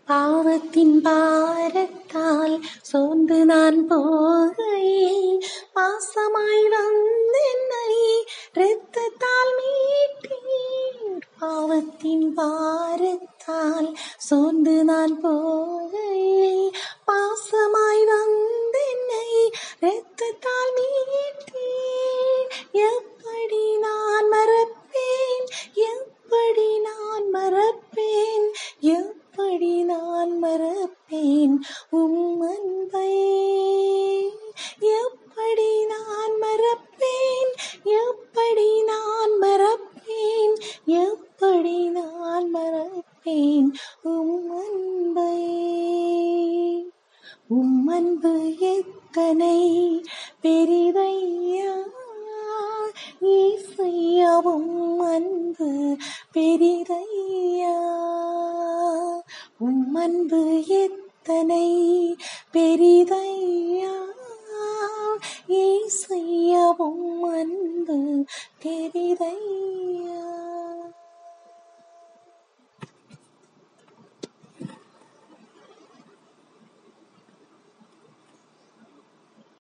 பாவத்தின் பாரத்தால் சோர்ந்து நான் போகையில் பாசமாய் வந்தென்னை இரத்தத்தால் மீட்டீர். பாவத்தின் பாரத்தால் சோர்ந்து நான் போகையில் பாசமாய் வந்தென்னை இரத்தத்தால் மீட்டீர். எப்படி நான் மறப்பேன், எப்படி நான் மறப்பேன், எப்படி நான் மறப்பேன் உம் அன்பை, எப்படி நான் மறப்பேன், எப்படி நான் மறப்பேன், எப்படி நான் மறப்பேன் உம் அன்பை. உம் அன்பு எத்தனை பெரிதையா இயேசையா, உம் அன்பு பெரிதையா. உம் அன்பு எத்தனை பெரிதையா இயேசையா, உம் அன்பு பெரிதையா.